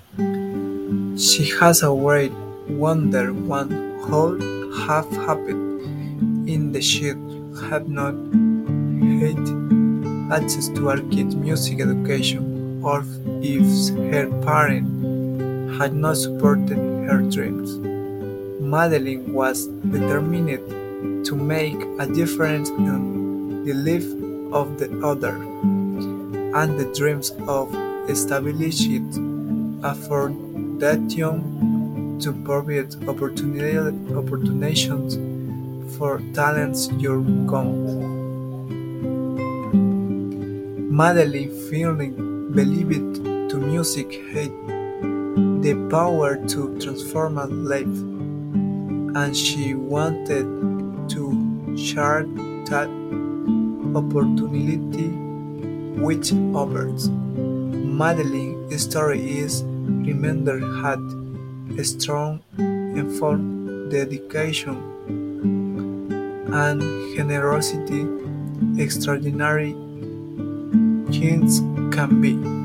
She has always wondered what would have happened if she had not had access to her kids' music education, or if her parents had not supported her dreams. Madeline was determined to make a difference in the life of the other, and the dreams of establishing a foundation to provide opportunities for talents young. Madeline feeling believed to music had the power to transform a life, and she wanted to share that opportunity with others. Madeline's story is remembered had a strong effort, dedication, and generosity extraordinary kings can be.